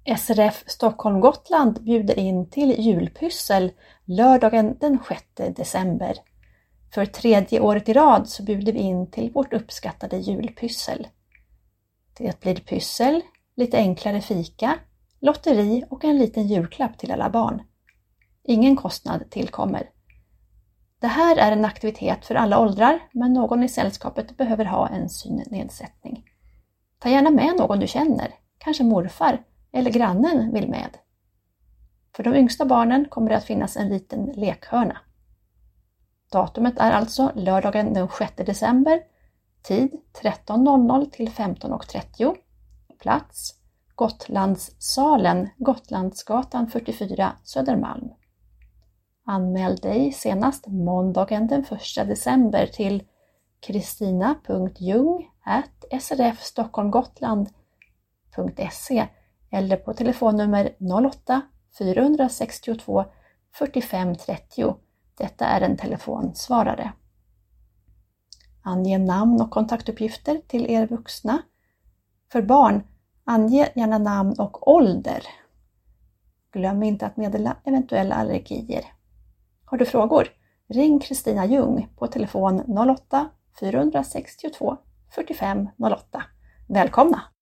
SRF Stockholm Gotland bjuder in till julpyssel lördagen den 6 december. För 3:e året i rad så bjuder vi in till vårt uppskattade julpyssel. Det blir pyssel, lite enklare fika, lotteri och en liten julklapp till alla barn. Ingen kostnad tillkommer. Det här är en aktivitet för alla åldrar, men någon i sällskapet behöver ha en synnedsättning. Ta gärna med någon du känner, kanske morfar eller grannen vill med. För de yngsta barnen kommer det att finnas en liten lekhörna. Datumet är alltså lördagen den 6 december, tid 13.00 till 15.30, plats Gotlandssalen, Gotlandsgatan 44, Södermalm. Anmäl dig senast måndagen den 1 december till kristina.jung@srfstockholmgotland.se eller på telefonnummer 08 462 45 30. Detta är en telefonsvarare. Ange namn och kontaktuppgifter till er vuxna. För barn, ange gärna namn och ålder. Glöm inte att meddela eventuella allergier. Har du frågor? Ring Kristina Jung på telefon 08 462 45 08. Välkomna!